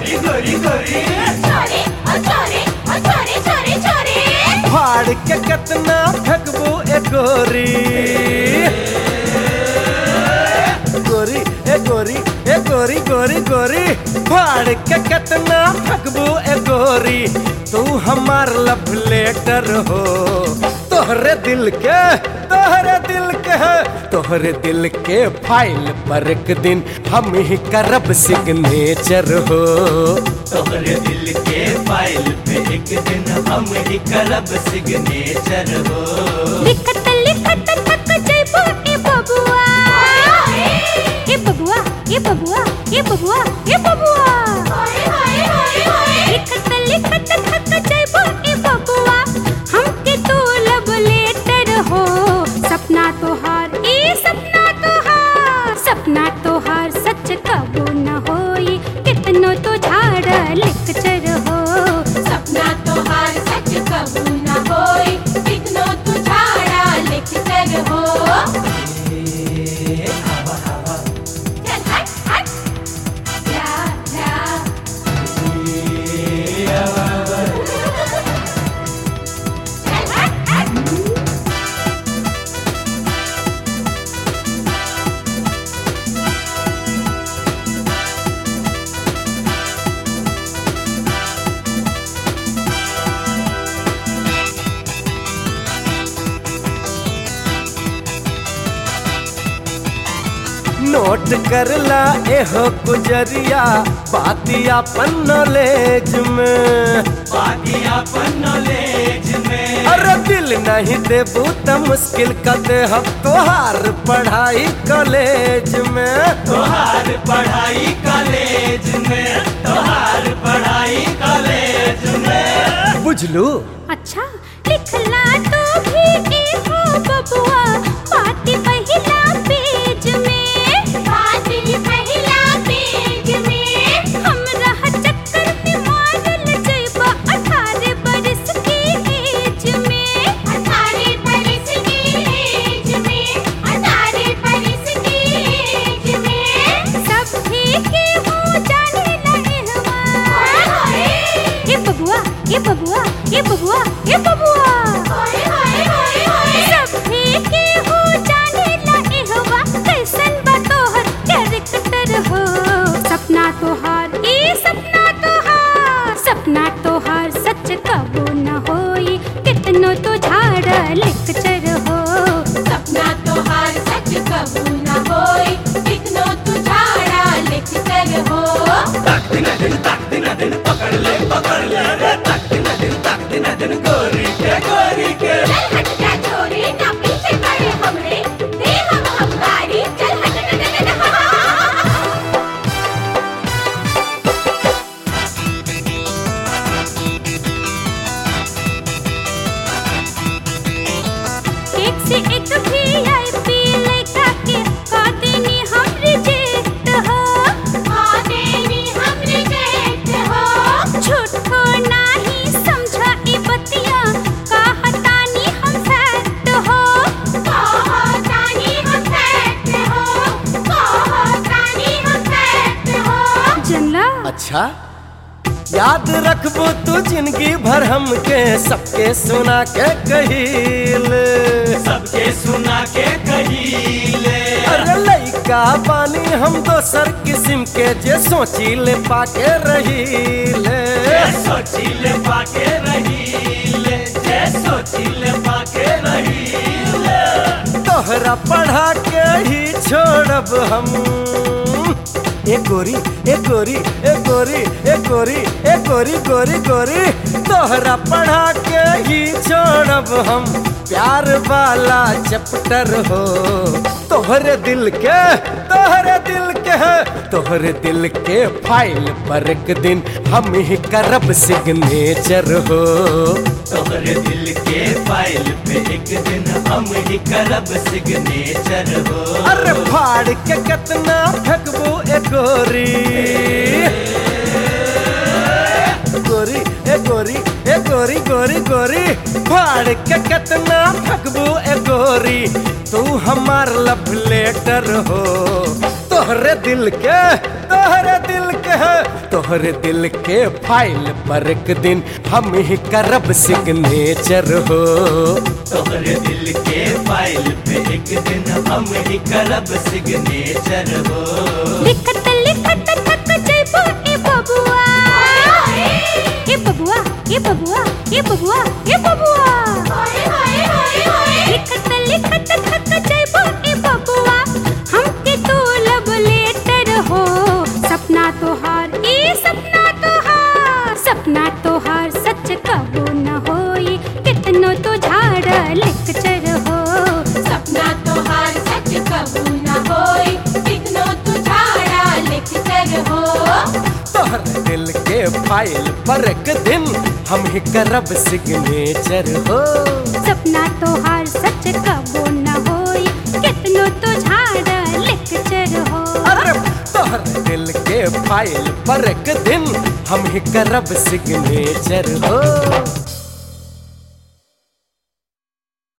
गोरी गोरी गोरी छोरे ओ छोरे ओ छोरे छोरे छोरे फाड़ के कितना फेंकबू ए गोरी गोरी ए गोरी ए गोरी गोरी गोरी फाड़ के कितना फेंकबू ए गोरी तू हमार लव लेटर हो तोहरे दिल के तोहरे दिल के फाइल पर एक दिन हम ही करब सिग्नेचर हो तोहरे दिल के फाइल पे एक दिन हम ही करब सिग्नेचर हो लिखत लिखत थक जइबो ए बबुआ ए बबुआ ए बबुआ ए बबुआ ए बबुआ लिखत लिखत थक जइबो ए बबुआ हमके तो लव लेटर हो सपना तोहार सच कबो न होई कितनो तो झाड़ा लेक्चर हो सपना तोहार सच कबो न होई कितनो तो झाड़ा लेक्चर हो चल हट हट जा जा चल हट हट नोट करला एहो गुजरिया बातिया पन नॉलेज में बातिया पन नॉलेज में अरे दिल नहीं देबू त मुश्किल कर दे हम तोहार पढ़ाई कॉलेज में तोहार पढ़ाई कॉलेज में तोहार पढ़ाई कॉलेज में बुझलू अच्छा लिखला तो भी ए हो बबुआ पाती पहिला पेज में पाती पहिला पेज में हम रह चक्कर में मारल जइबा 18 बरस की एज में 18 बरस की एज में 18 बरस की एज में सब के हो जाने लगवा ए बबुआ ए बबुआ ए बबुआ ए बबुआ सभी के हो जाने लगे हवा कैसन बा तोहर कैरेक्टर हो सपना तोहार सच कबो न होई कितनो तो झाड़ा लेक्चर हो सपना तोहार सच कबो न होई कितनो तो झाड़ा लेक्चर हो तक दिन पकड़ ले रे तक दिन गोरी के चल हट जा छोरी ना पीछे पड़े हमरे दे हम गाड़ी चल हट एक से एक VIP लइका के का देनी हम रिजेक्ट हो झूठो नाही समझा ई बतिया कहतानी हम फैक्ट हो जनला अच्छा याद रखबू तू जिंदगी भर हमके सबके सुना के कहील सबके सुना के कहीले अरे लइका बानी हम दोसर किस्म के जे सोची ले पाके रहीले सोची ले पाके रहीले जे सोची ले पाके रहीले तोहरा पढ़ा के ही छोड़ब हम ए गोरी ए गोरी ए गोरी ए गोरी ए गोरी गोरी गोरी तोहरा पढ़ा के ही छोड़ब हम प्यार वाला चैप्टर हो तोहरे दिल के फाइल पर एक दिन हम ही करब सिग्नेचर हो तोहरे दिल के फाइल पे एक दिन हम ही करब सिग्नेचर हो अरे फाड़ के कितना फेंकबू ए गोरी गोरी ए गोरी ए गोरी गोरी गोरी फाड़ के कितना फेंकबू ए गोरी तू हमार लव लेटर हो तोहरे दिल के तोहरे दिल के फाइल पर एक दिन हम ही करब सिग्नेचर हो। तोहरे दिल के फाइल पे एक दिन हम ही करब सिग्नेचर हो। लिखत लिखत थक जइबो ए बबुआ, ए बबुआ, ए बबुआ, ए बबुआ, ए बबुआ। लिखत लिखत थक जइबो ए बबुआ, हमके तो लब लेटर हो। सपना तोहार ए सपना तोहार, सपना तोहार सच कबो न होई, कितनो तो झाड़ा लेक्चर हो। सपना तोहार सच कबू न होई, कितनो तू झाड़ा लेक्चर हो। तोहरे दिल के फाइल पर एक दिन हम ही करब सिग्नेचर हो। सपना तोहार सच कबो न होई, कितनो तो झाड़ा लेक्चर हो। अरे तोहरे दिल के फाइल पर एक दिन हम ही करब सिग्नेचर हो।